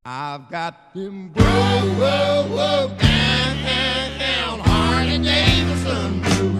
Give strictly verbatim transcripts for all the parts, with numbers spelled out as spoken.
I've got them whoa, whoa, whoa, down, down, down, Harley Davidson blues.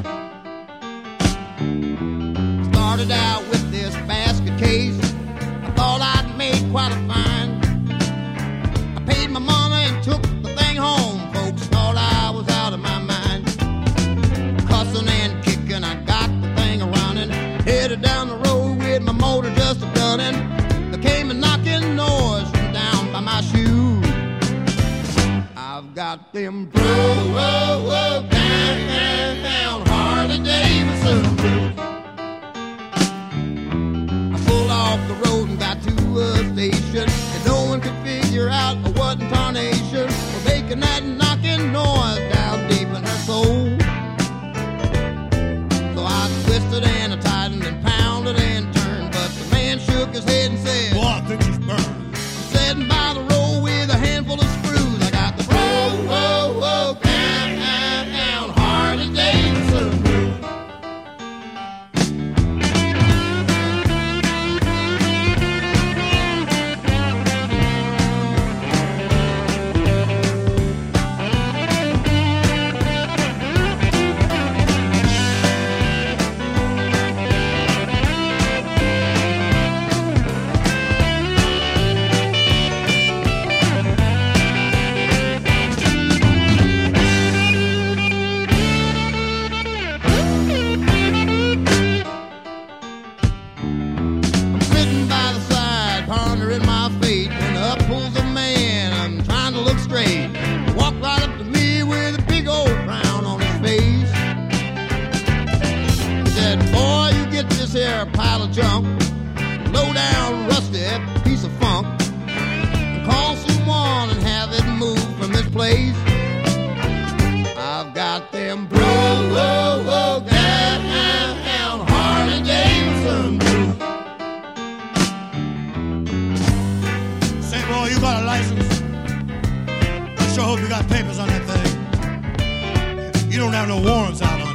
Started out with this basket case. I thought I'd made quite a find. I paid my money and took the thing home. Folks thought I was out of my mind. Cussing and kicking, I got the thing running. Headed down the road with my motor just a gunning. There came a knocking noise from down by my shoe. I've got them whoa, whoa, whoa, down, down, down, Harley Davidson blues. I pulled off the road and got to a station, and no one could figure out what in tarnation was making that knocking noise down deep in her soul. So I twisted and I tightened and pounded and turned, but the man shook his head and said, "Boy, I think she's burned." I'm sitting by the road with a handful of screws. I got the whoa, whoa, whoa, down, down, down, Harley Davidson blues. Pile of junk, low down, rusty piece of funk, and call someone and have it moved from this place. I've got them whoa, whoa, whoa, down, down, down, Harley Davidson blues. Say, boy, you got a license? I sure hope you got papers on that thing. You don't have no warrants out on it.